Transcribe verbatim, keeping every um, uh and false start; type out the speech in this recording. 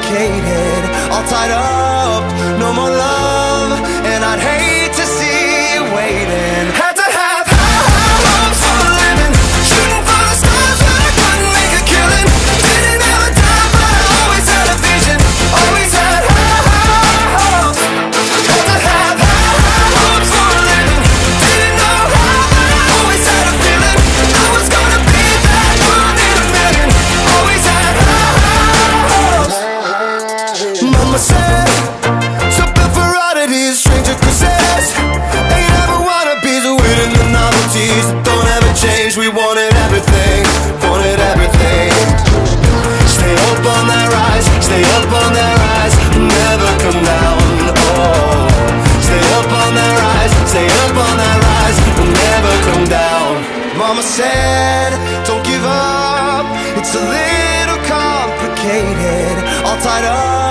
complicated, all tied up, no more love, and I'd hate to see you waiting. Had to have high, high hopes for a living, shooting for the stars but I couldn't make a killing. Didn't ever die but I always had a vision, always had high, high hopes. Had to have high, high hopes for a living, didn't know how but I always had a feeling I was gonna be that one in a million. Always had high, high hopes. Mama said, something for oddities, stranger kisses. Ain't ever wannabes, waiting the novelties that don't ever change. We wanted everything, wanted everything. Stay up on that rise, stay up on that rise, never come down. Oh, stay up on that rise, stay up on that rise, never come down. Mama said, don't give up, it's a little complicated, all tied up,